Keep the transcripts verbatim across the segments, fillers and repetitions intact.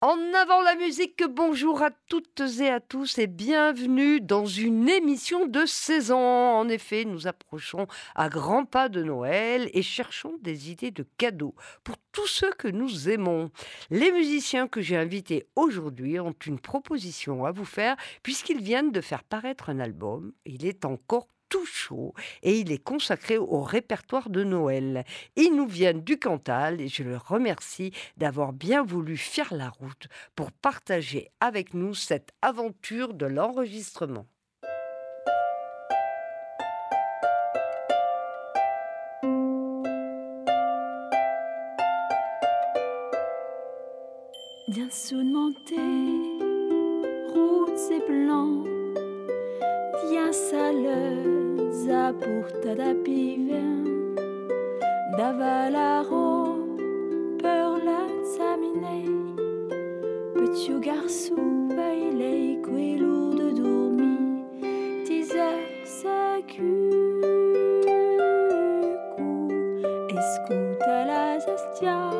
En avant la musique, bonjour à toutes et à tous et bienvenue dans une émission de saison. En effet, nous approchons à grands pas de Noël et cherchons des idées de cadeaux pour tous ceux que nous aimons. Les musiciens que j'ai invités aujourd'hui ont une proposition à vous faire puisqu'ils viennent de faire paraître un album. Il est encore tout chaud et il est consacré au répertoire de Noël. Ils nous viennent du Cantal et je les remercie d'avoir bien voulu faire la route pour partager avec nous cette aventure de l'enregistrement. Bien sous monté, routes et blancs, bien saleuse à porta da piven, d'avalaro, per l'examiner. Petit garçon, il est quello de dormir, disait sa cucu, escoute la zestia.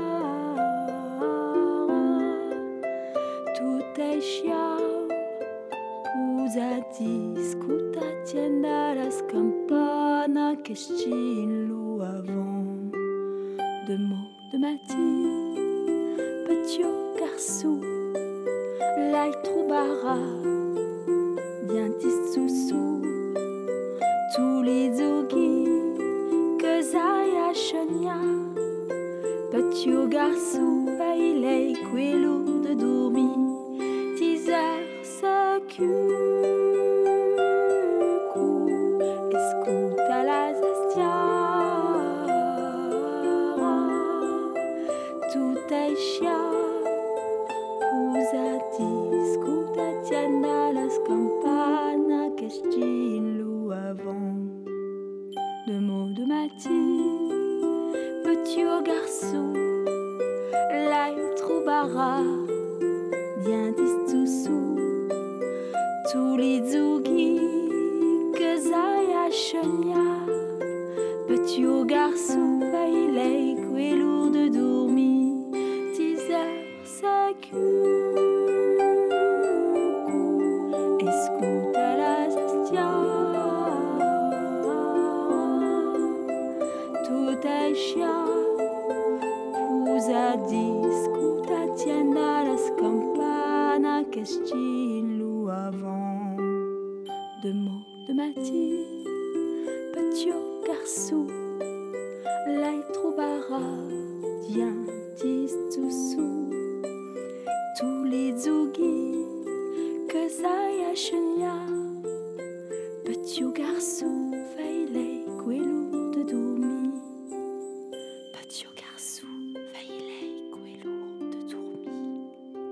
Tout est chiant, vous a discuta tienda las campana che stillo avant de mots de matin. Petit garçon, l'ai troubara, bien sous tous les ogis que zaya chenia. Petit garçon, il est quello de dormir, disait sa cucu, escuta la zestia. Tout est chiant, vous a discuta tienda las campana che stillo avant de mots de matin. Petit garçon, l'ai troubara, bien distoussou, tous les zougis que zaya chenia. Petit garçon, il est quello de dormir, disait sa cucu, escuta la zestia. Tout est chiant, vous a discuta tienda las campana che stillo avant de mots de matin. Petit garçon, l'ai troubara, bien distoussou, tous les zougis que zaya chenia. Petit garçon, il est quello de dormir. Petit garçon, il est quello de dormir.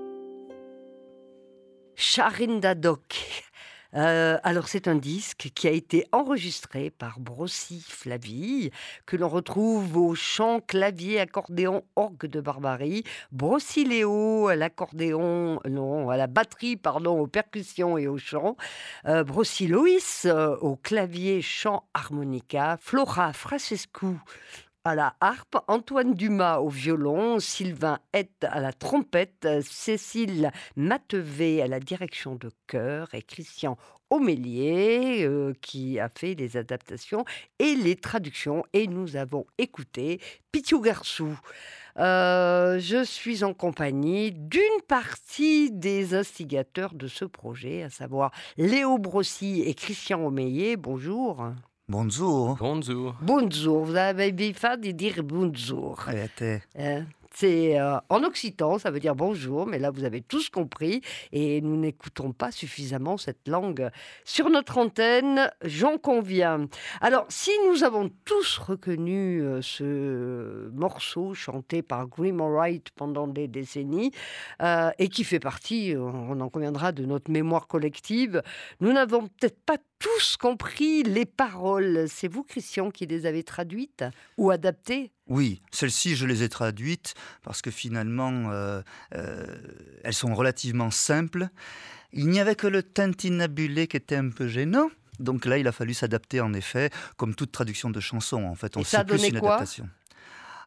Charinda Doc. Euh, alors c'est un disque qui a été enregistré par Brossy Flavie, que l'on retrouve au chant, clavier, accordéon, orgue de Barbarie, Brossy Léo à l'accordéon, non, à la batterie, pardon, aux percussions et au chant, euh, Brossy Loïs euh, au clavier, chant, harmonica, Flora Frasescu à la harpe, Antoine Dumas au violon, Sylvain Hett à la trompette, Cécile Matevé à la direction de chœur et Christian Aumélier euh, qui a fait les adaptations et les traductions. Et nous avons écouté Pitiou Garçou. Euh, je suis en compagnie d'une partie des instigateurs de ce projet, à savoir Léo Brossy et Christian Aumélier. Bonjour. Bonjour. Bonjour. Bonjour, vous avez bien fait de dire bonjour. Arrêtez. Hein, c'est euh, en occitan, ça veut dire bonjour, mais là vous avez tous compris et nous n'écoutons pas suffisamment cette langue sur notre antenne, j'en conviens. Alors, si nous avons tous reconnu euh, ce morceau chanté par Graham Wright pendant des décennies euh, et qui fait partie, on en conviendra, de notre mémoire collective, nous n'avons peut-être pas tous compris les paroles. C'est vous, Christian, qui les avez traduites ou adaptées ? Oui, celles-ci, je les ai traduites parce que finalement, euh, euh, elles sont relativement simples. Il n'y avait que le tintinnabulé qui était un peu gênant. Donc là, il a fallu s'adapter, en effet, comme toute traduction de chanson. En fait, on Et ça a sait plus donné une quoi ? adaptation.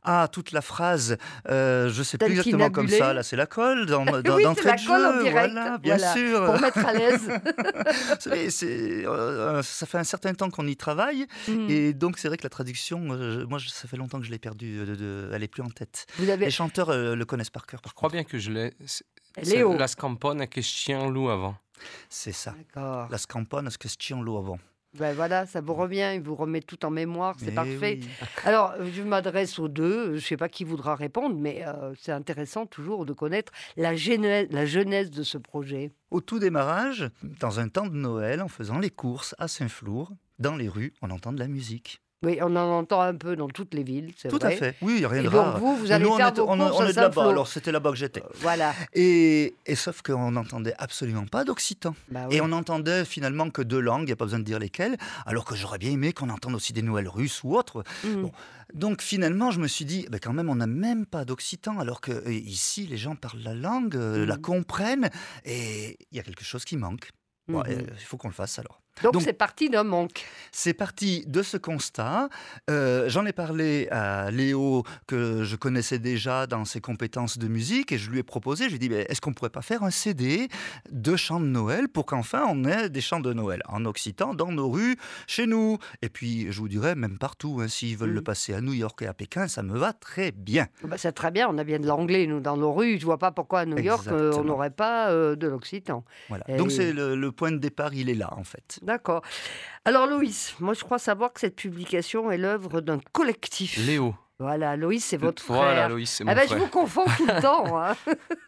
Ah, toute la phrase, euh, je ne sais plus exactement comme ça, là c'est la colle dans, dans, oui, d'entrée de c'est la colle en jeu, direct, voilà, bien voilà, sûr. pour mettre à l'aise. c'est, c'est, euh, ça fait un certain temps qu'on y travaille, Mm. et donc c'est vrai que la traduction, euh, moi je- ça fait longtemps que je l'ai perdue, de, de- elle n'est plus en tête. Vous avez Les chanteurs euh, le connaissent par cœur, par Je crois contre. bien que je l'ai. C'est c'est Léo. La Scampone che chien loup avant. C'est ça. D'accord. La scampone, ce que je tiens l'eau avant. Ben voilà, ça vous revient, il vous remet tout en mémoire, c'est Eh parfait. oui. Alors, je m'adresse aux deux, je ne sais pas qui voudra répondre, mais euh, c'est intéressant toujours de connaître la genèse, la genèse de ce projet. Au tout démarrage, dans un temps de Noël, en faisant les courses à Saint-Flour, dans les rues, on entend de la musique. Oui, on en entend un peu dans toutes les villes, c'est Tout vrai. à fait. Oui, il n'y a rien Et de donc rare. vous, vous allez Nous, on faire est, vos on, courses on à est de là-bas, Saint-Flour. alors c'était là-bas que j'étais. Euh, Voilà. Et, et sauf qu'on n'entendait absolument pas d'occitan. Bah oui. Et on n'entendait finalement que deux langues, il n'y a pas besoin de dire lesquelles, alors que j'aurais bien aimé qu'on entende aussi des Noëls russes ou autres. Mhm. Bon. Donc finalement, je me suis dit, ben quand même, on n'a même pas d'occitan, alors que euh, ici, les gens parlent la langue, euh, la Mhm. comprennent, et il y a quelque chose qui manque. Bon, Mhm. euh, il faut qu'on le fasse alors. Donc donc- c'est parti d'un manque. C'est parti de ce constat. Euh, J'en ai parlé à Léo, que je connaissais déjà dans ses compétences de musique, et je lui ai proposé, je lui ai dit, ben, est-ce qu'on ne pourrait pas faire un C D de chants de Noël pour qu'enfin on ait des chants de Noël en occitan dans nos rues, chez nous. Et puis, je vous dirais, même partout, hein, s'ils veulent Mm. le passer à New York et à Pékin, ça me va très bien. Bah, c'est très bien, on a bien de l'anglais, nous, dans nos rues. Je vois pas pourquoi à New York, euh, on Exactement. n'aurait pas euh, de l'occitan. Voilà. Et- Donc, c'est le, le point de départ, il est là, en fait. D'accord. Alors Loïs, moi je crois savoir que cette publication est l'œuvre d'un collectif. Léo. Voilà, Loïs, c'est votre frère. Voilà, Loïs, c'est mon Ah ben, je frère. vous confonds tout le temps. hein.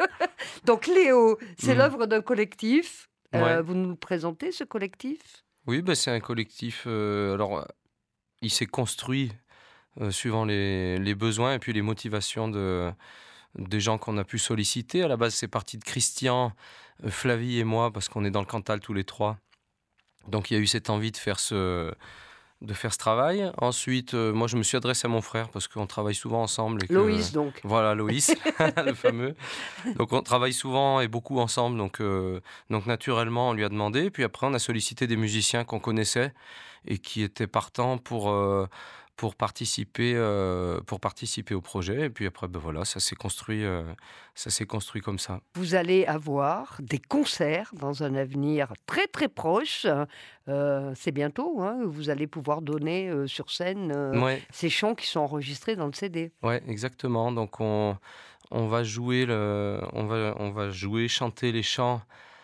Donc Léo, c'est Mm. l'œuvre d'un collectif. Euh, Ouais. Vous nous le présentez, ce collectif? Oui, bah, c'est un collectif. euh, alors, euh, il s'est construit euh, suivant les, les besoins et puis les motivations de, des gens qu'on a pu solliciter. À la base, c'est parti de Christian, euh, Flavie et moi, parce qu'on est dans le Cantal tous les trois. Donc, il y a eu cette envie de faire ce, de faire ce travail. Ensuite, euh, moi, je me suis adressé à mon frère parce qu'on travaille souvent ensemble. Et que- Loïs, donc. Voilà, Loïs, le fameux. Donc, on travaille souvent et beaucoup ensemble. Donc, euh, donc, naturellement, on lui a demandé. Puis après, on a sollicité des musiciens qu'on connaissait et qui étaient partants pour, euh, pour, participer, euh, pour participer au projet. Et puis après, ben voilà, ça s'est construit, euh, ça s'est construit comme ça. Vous allez avoir des concerts dans un avenir très très proche. Euh, c'est bientôt, hein, vous allez pouvoir donner euh, sur scène euh, Ouais, ces chants qui sont enregistrés dans le C D. ouais, exactement. Donc, on, on, va jouer le, on, va, on va jouer, chanter les chants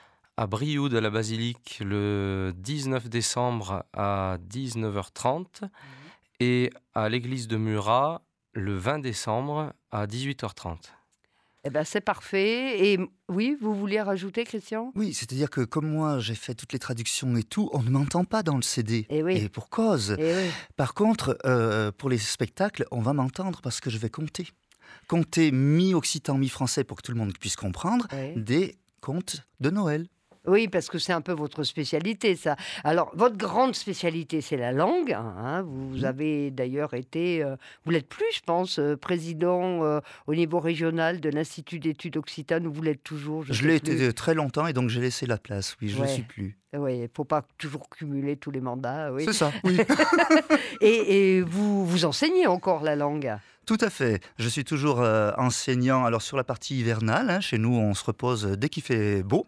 à Brioude, à la Basilique, le dix-neuf décembre à dix-neuf heures trente et à l'église de Murat le vingt décembre à dix-huit heures trente. Eh ben, c'est parfait. Et oui, vous vouliez rajouter, Christian? Oui, c'est-à-dire que comme moi, j'ai fait toutes les traductions et tout, on ne m'entend pas dans le C D. Eh oui. Et pour cause. Eh oui. Par contre, euh, pour les spectacles, on va m'entendre parce que je vais compter. Compter mi-occitan, mi-français pour que tout le monde puisse comprendre Ouais. des contes de Noël. Oui, parce que c'est un peu votre spécialité, ça. Alors, votre grande spécialité, c'est la langue. hein. Vous Mhm. avez d'ailleurs été, euh, vous l'êtes plus, je pense, euh, président euh, au niveau régional de l'Institut d'études occitanes, ou vous l'êtes toujours? Je sais l'ai plus. été très longtemps et donc j'ai laissé la place. Oui, je ne Ouais. le suis plus. Oui, il ne faut pas toujours cumuler tous les mandats. Oui. C'est ça, oui. Et, et vous, vous enseignez encore la langue? Tout à fait. Je suis toujours euh, enseignant. Alors sur la partie hivernale, hein, chez nous, on se repose dès qu'il fait beau.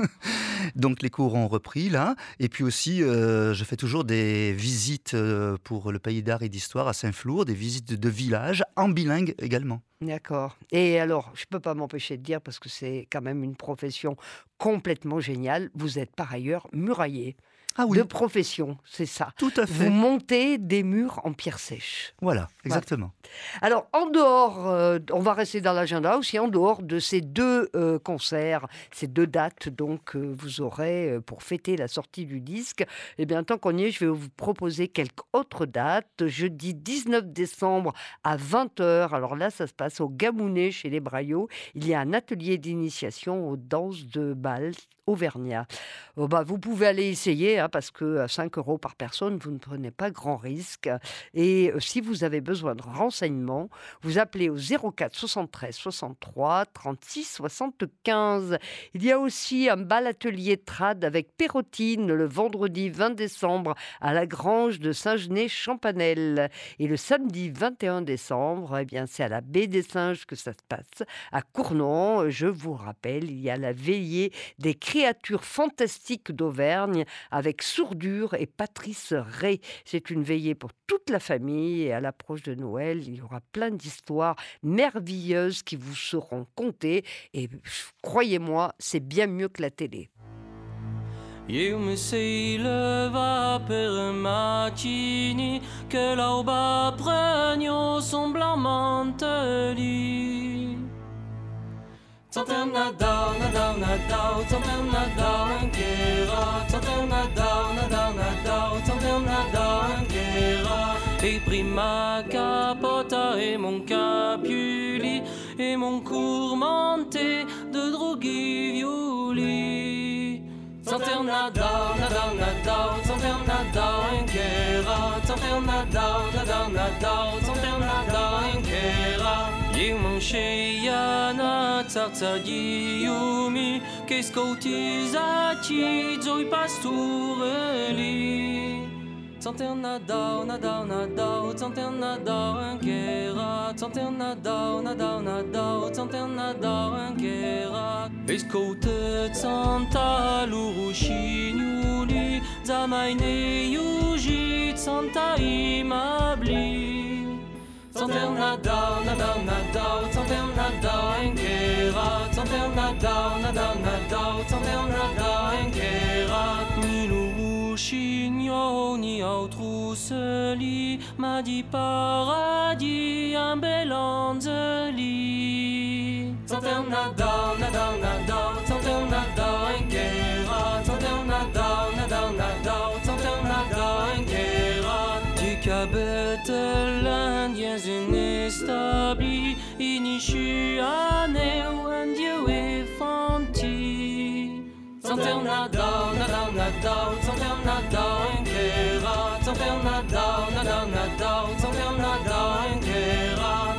Donc les cours ont repris là. Et puis aussi, euh, je fais toujours des visites euh, pour le pays d'art et d'histoire à Saint-Flour, des visites de, de villages en bilingue également. D'accord. Et alors, je ne peux pas m'empêcher de dire, parce que c'est quand même une profession complètement géniale, vous êtes par ailleurs murailler. Ah oui, De profession, c'est ça. tout à fait. Vous montez des murs en pierre sèche. Voilà, exactement. Alors, en dehors, euh, on va rester dans l'agenda aussi, en dehors de ces deux euh, concerts, ces deux dates donc que vous aurez euh, pour fêter la sortie du disque, eh bien, tant qu'on y est, je vais vous proposer quelques autres dates. Jeudi dix-neuf décembre à vingt heures, alors là, ça se passe au Gamounet chez les Braillots. Il y a un atelier d'initiation aux danses de bal auvergnat. Oh bah, vous pouvez aller essayer, hein, parce que à cinq euros par personne, vous ne prenez pas grand risque. Et euh, si vous avez besoin de renseignements, vous appelez au zéro quatre soixante-treize soixante-trois trente-six soixante-quinze. Il y a aussi un bal atelier trad avec Pérotine le vendredi vingt décembre à la grange de Saint-Genès-Champanel. Et le samedi vingt et un décembre, eh bien, c'est à la baie des Singes que ça se passe. À Cournon, je vous rappelle, il y a la veillée des créatures fantastiques d'Auvergne avec Sourdure et Patrice Ray. C'est une veillée pour toute la famille et à l'approche de Noël, il y aura plein d'histoires merveilleuses qui vous seront contées et croyez-moi, c'est bien mieux que la télé. Io mi sei leva per macini che l'auba pregno son blamante lì. Tanter Nadal, Nadal, Nadal, tanter Nadal anch'era, tanter Nadal, Nadal, Nadal, tanter Nadal anch'era. E prima capota e mon capiuli e mon courmenté de droghi violi. Tanter Nadal, Nadal, Nadal, tanter Nadal anch'era, tanter Nadal, Nadal, Nadal, tanter Nadal anch'era. Eu mancheia na tartaghiumi che scoutizacci zoi pastureli. Tanter Nadal, Nadal, Nadal, tanter Nadal anch'era, tanter Nadal, Nadal, Nadal, tanter Nadal anch'era. Escoute Santa Lurushiniuli, zamaine yuji Santa imabli. Tanter Nadal, Nadal, Nadal, tanter Nadal anch'era, tanter Nadal, Nadal, Nadal, tanter Nadal anch'era. Milurushigno ni autruseli, ma di paradis un bel anzeli. Tanter Nadal, Nadal, Nadal, tanter Nadal anch'era, tanter Nadal, Nadal, Nadal, tanter Nadal anch'era. Du cabete l'indiens inestablis, inisci aneu un dieu effanti. Tanter Nadal, Nadal, Nadal, tanter Nadal anch'era, tanter Nadal, Nadal, Nadal, tanter Nadal anch'era.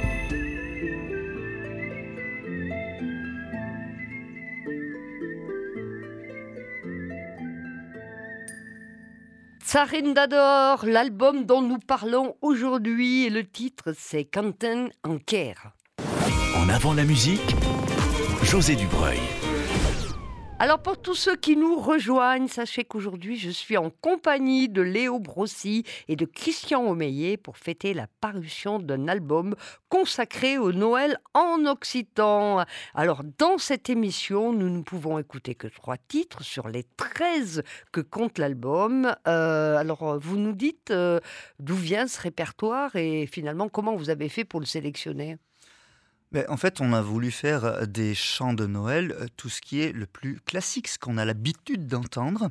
Tzarindador, l'album dont nous parlons aujourd'hui, et le titre c'est Kanten Anker. En avant la musique, José Dubreuil. Alors pour tous ceux qui nous rejoignent, sachez qu'aujourd'hui je suis en compagnie de Léo Brossy et de Christian Omeyer pour fêter la parution d'un album consacré au Noël en occitan. Alors dans cette émission, nous ne pouvons écouter que trois titres sur les treize que compte l'album. Euh, alors vous nous dites euh, d'où vient ce répertoire et finalement comment vous avez fait pour le sélectionner ? Mais en fait, on a voulu faire des chants de Noël, tout ce qui est le plus classique, ce qu'on a l'habitude d'entendre,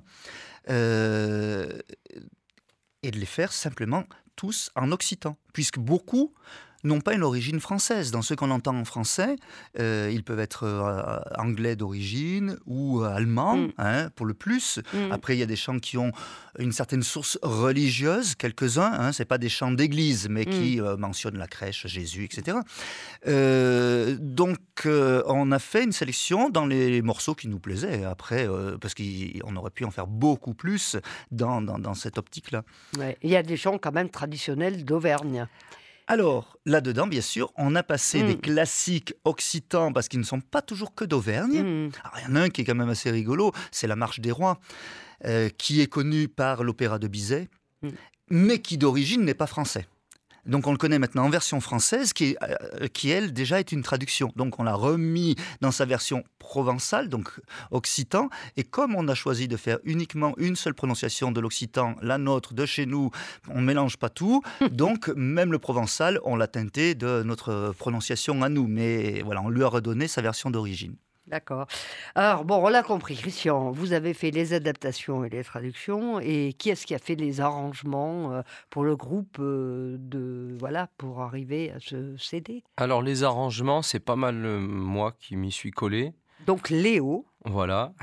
euh, et de les faire simplement tous en occitan, puisque beaucoup n'ont pas une origine française. Dans ceux qu'on entend en français, euh, ils peuvent être euh, anglais d'origine ou euh, allemands, mm. hein, pour le plus. Mm. Après, il y a des chants qui ont une certaine source religieuse, quelques-uns. Hein, c'est pas des chants d'église, mais mm. qui euh, mentionnent la crèche, Jésus, et cetera. Euh, donc, euh, on a fait une sélection dans les morceaux qui nous plaisaient. Après, euh, parce qu'on aurait pu en faire beaucoup plus dans, dans, dans cette optique-là. Ouais. Il y a des chants quand même traditionnels d'Auvergne. Alors, là-dedans, bien sûr, on a passé mmh. des classiques occitans, parce qu'ils ne sont pas toujours que d'Auvergne. Mmh. Alors, il y en a un qui est quand même assez rigolo, c'est la Marche des Rois, euh, qui est connu par l'Opéra de Bizet, mmh. mais qui d'origine n'est pas français. Donc on le connaît maintenant en version française, qui, euh, qui elle, déjà est une traduction. Donc on l'a remis dans sa version provençale, donc occitan. Et comme on a choisi de faire uniquement une seule prononciation de l'occitan, la nôtre, de chez nous, on ne mélange pas tout. Donc même le provençal, on l'a teinté de notre prononciation à nous. Mais voilà, on lui a redonné sa version d'origine. D'accord. Alors, bon, on l'a compris, Christian, vous avez fait les adaptations et les traductions, et qui est-ce qui a fait les arrangements euh, pour le groupe euh, de, voilà, pour arriver à ce C D ? Alors, les arrangements, c'est pas mal euh, moi qui m'y suis collé. Donc Léo. Voilà.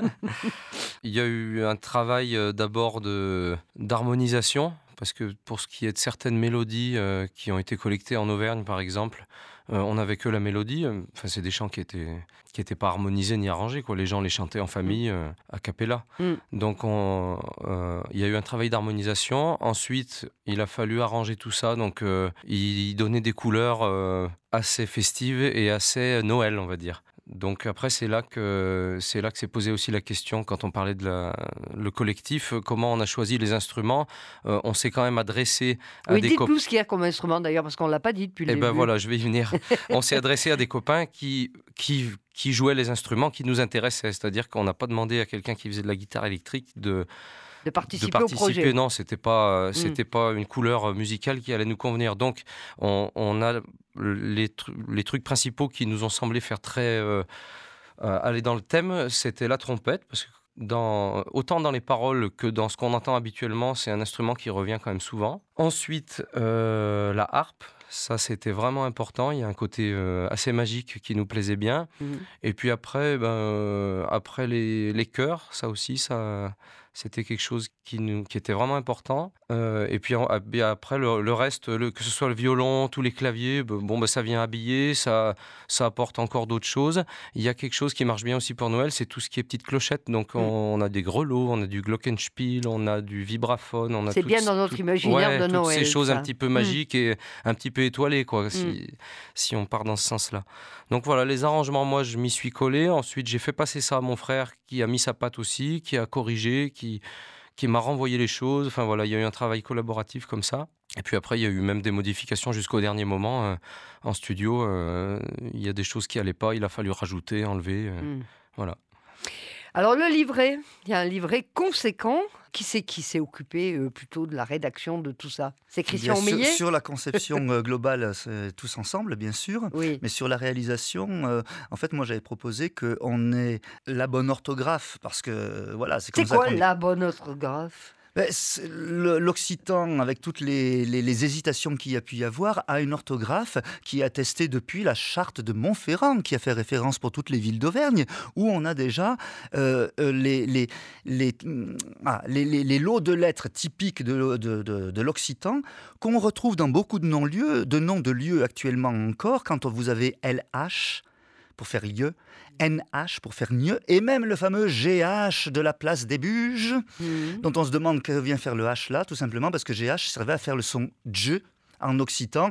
Il y a eu un travail euh, d'abord de, d'harmonisation, parce que pour ce qui est de certaines mélodies euh, qui ont été collectées en Auvergne, par exemple, euh, on n'avait que la mélodie. euh, Enfin, c'est des chants qui étaient qui étaient pas harmonisés ni arrangés, quoi. Les gens les chantaient en famille, euh, a cappella. Mm. Donc, on, euh, il y a eu un travail d'harmonisation. Ensuite, il a fallu arranger tout ça. Donc, euh, il donnait des couleurs euh, assez festives et assez Noël, on va dire. Donc après, c'est là que c'est là que s'est posé aussi la question quand on parlait de la, le collectif, euh, comment on a choisi les instruments. Euh, on s'est quand même adressé à Oui, des dites-nous copains. ce qu'il y a comme instrument d'ailleurs, parce qu'on ne l'a pas dit depuis le Eh ben début. voilà, je vais y venir. On s'est adressé à des copains qui, qui, qui jouaient les instruments qui nous intéressaient. C'est-à-dire qu'on n'a pas demandé à quelqu'un qui faisait de la guitare électrique de, De participer, de participer. au projet. Non, c'était pas, euh, Mm. c'était pas une couleur musicale qui allait nous convenir. Donc, on, on a les, tru- les trucs principaux qui nous ont semblé faire très euh, euh, aller dans le thème, c'était la trompette, parce que dans, autant dans les paroles que dans ce qu'on entend habituellement, c'est un instrument qui revient quand même souvent. Ensuite, euh, la harpe, ça c'était vraiment important. Il y a un côté euh, assez magique qui nous plaisait bien. Mhm. Et puis après, ben, euh, après les, les chœurs, ça aussi, ça, c'était quelque chose qui, nous, qui était vraiment important. Euh, et puis en- et après, le, le reste, le- que ce soit le violon, tous les claviers, ben, bon, ben, ça vient habiller, ça, ça apporte encore d'autres choses. Il y a quelque chose qui marche bien aussi pour Noël, c'est tout ce qui est petites clochettes. Donc on, on a des grelots, on a du glockenspiel, on a du vibraphone, on a C'est toutes- bien dans notre toutes- imaginaire ouais, de toutes Noël, ces choses ça. un petit peu Mm. magiques et un petit peu étoilées, quoi, si, si on part dans ce sens-là. Donc voilà, les arrangements, moi, je m'y suis collé. Ensuite, j'ai fait passer ça à mon frère qui a mis sa patte aussi, qui a corrigé, qui, qui m'a renvoyé les choses. Enfin voilà, il y a eu un travail collaboratif comme ça. Et puis après, il y a eu même des modifications jusqu'au dernier moment. euh, en studio, euh, il y a des choses qui n'allaient pas, il a fallu rajouter, enlever. euh, Mm. Voilà. Alors le livret, il y a un livret conséquent. Qui c'est qui s'est occupé euh, plutôt de la rédaction de tout ça? C'est Christian Bien sûr, Meillet. sur la conception euh, globale, c'est tous ensemble, bien sûr. Oui. Mais sur la réalisation, euh, en fait, moi, j'avais proposé qu'on ait la bonne orthographe, parce que, euh, voilà, c'est comme C'est ça quoi qu'on... la bonne orthographe? Ben, c'est le- L'occitan, avec toutes les, les- les hésitations qu'il y a pu y avoir, a une orthographe qui est attestée depuis la charte de Montferrand, qui a fait référence pour toutes les villes d'Auvergne, où on a déjà euh, euh, les, les, les, ah, les, les- les lots de lettres typiques de, de, de- de l'occitan, qu'on retrouve dans beaucoup de non-lieux, de noms de lieux actuellement encore, quand vous avez L H pour faire lieu, N H pour faire mieux, et même le fameux G H de la place des Buges, Mhm. dont on se demande que vient faire le H là, tout simplement parce que G H servait à faire le son Dj en occitan.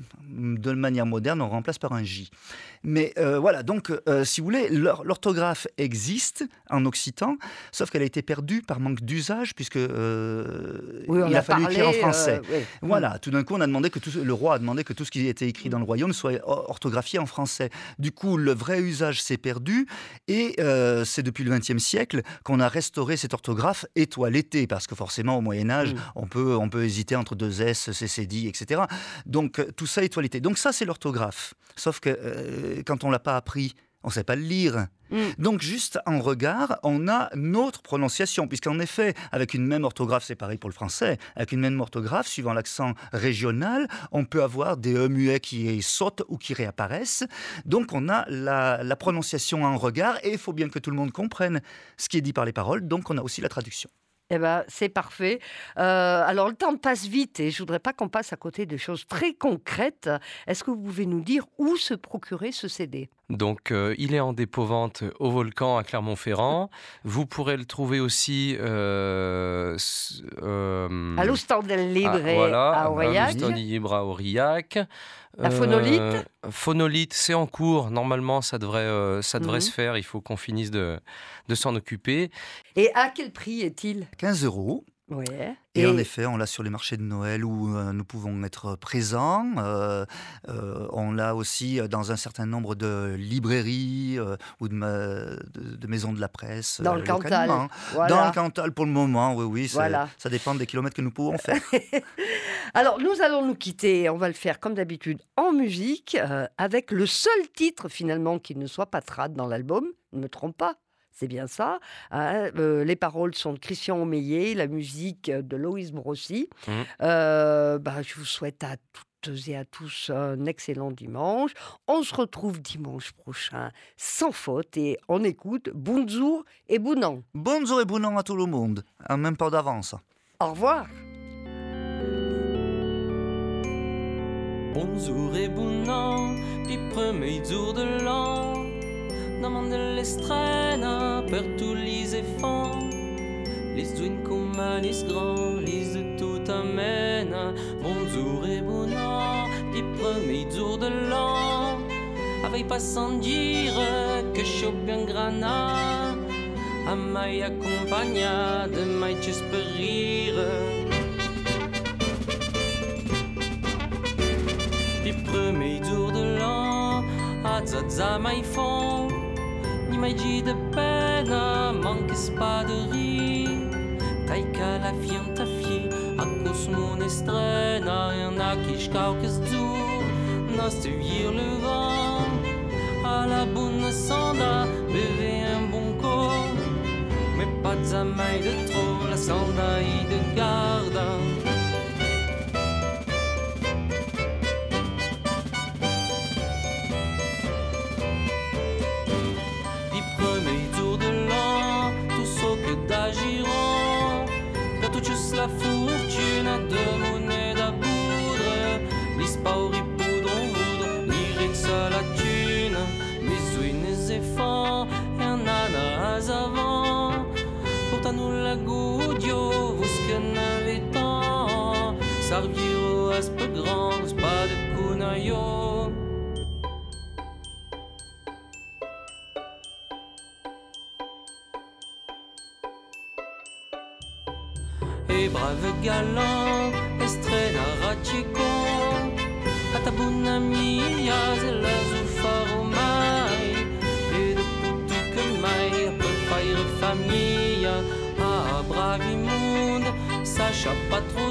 De manière moderne, on remplace par un J. Mais euh, voilà, donc euh, si vous voulez, l'or- l'orthographe existe en occitan, sauf qu'elle a été perdue par manque d'usage, puisque euh, Oui, on il a a fallu parlé, écrire en français. euh, oui. Voilà, tout d'un coup, on a demandé que tout, le roi a demandé que tout ce qui était écrit dans le royaume soit or- orthographié en français. Du coup, le vrai usage s'est perdu, et euh, c'est depuis le vingtième siècle qu'on a restauré cette orthographe étoilettée, parce que forcément, au Moyen-Âge, Mm. on, peut, on peut hésiter entre deux S, C C D, et cetera. Donc, euh, tout ça étoiletté. Donc, ça, c'est l'orthographe. Sauf que euh, quand on ne l'a pas appris, on ne sait pas le lire. Mm. Donc, juste en regard, on a notre prononciation, puisqu'en effet, avec une même orthographe, c'est pareil pour le français, avec une même orthographe, suivant l'accent régional, on peut avoir des E muets qui sautent ou qui réapparaissent. Donc, on a la, la prononciation en regard, et il faut bien que tout le monde comprenne ce qui est dit par les paroles, donc on a aussi la traduction. Eh ben, c'est parfait. Euh, alors, le temps passe vite et je voudrais pas qu'on passe à côté de choses très concrètes. Est-ce que vous pouvez nous dire où se procurer ce C D? Donc, euh, il est en dépôt-vente au Volcan à Clermont-Ferrand. Vous pourrez le trouver aussi euh, s- euh, À l'Ostendel Libre ah, voilà, à Aurillac. l'Ostendel Libre à Aurillac. La phonolite Euh, Phonolite, c'est en cours. Normalement, ça devrait, euh, ça devrait Mhm. se faire. Il faut qu'on finisse de, de s'en occuper. Et à quel prix est-il? quinze euros. Ouais. Et, en effet, on l'a sur les marchés de Noël où euh, nous pouvons être présents. Euh, euh, on l'a aussi dans un certain nombre de librairies euh, ou de, ma- de- de maisons de la presse. Dans euh, le Cantal. localement. Voilà. Dans le Cantal pour le moment, oui, oui. c'est- Voilà. Ça dépend des kilomètres que nous pouvons faire. Alors, nous allons nous quitter. On va le faire comme d'habitude en musique, euh, avec le seul titre finalement qui ne soit pas trad dans l'album. Ne me trompe pas. C'est bien ça. hein. Euh, les paroles sont de Christian Omeillet, la musique euh, de Loïs Brossi. Mhm. Euh, bah, je vous souhaite à toutes et à tous un excellent dimanche. On se retrouve dimanche prochain sans faute et on écoute Bonjour et Bounan. Bonjour et bon an à tout le monde, en même pas d'avance. Au revoir. Bonjour et bon an, puis premier jour de l'an. Daman de l'estrena, per tous les enfants. Les douines comme les grands, les de tout amène. Bonjour et bon an, puis premier jour de l'an. Avec pas sans dire que je suis bien grana. A mai accompagna de mai juste per rire. Puis premier jour de l'an, a zaza mai fond. Ni mai dit de peine, manques pas de rire. Taika la fille ta fille, a cause mon estrena. Y'en a qui j'cauques dur, nos te vire le vent. À la bonne sonda, buvez un bon corps. Mais pas de mai de trop, la sonda et de garde. La fortune de monnaie d'abordre, les spauri poudron voudre, l'irix à la thune, les ouines et fonds, et un ananas avant. Pourtant nous la goudio, vous ce que n'avez tant, servir à ce peu grand, pas de kunayo. Et brave galant, estrena ratico, a ta bonne amie, y'a la zoufar au mai, et de putu que mai, peut faire famille, a bravi monde, sacha pas trop.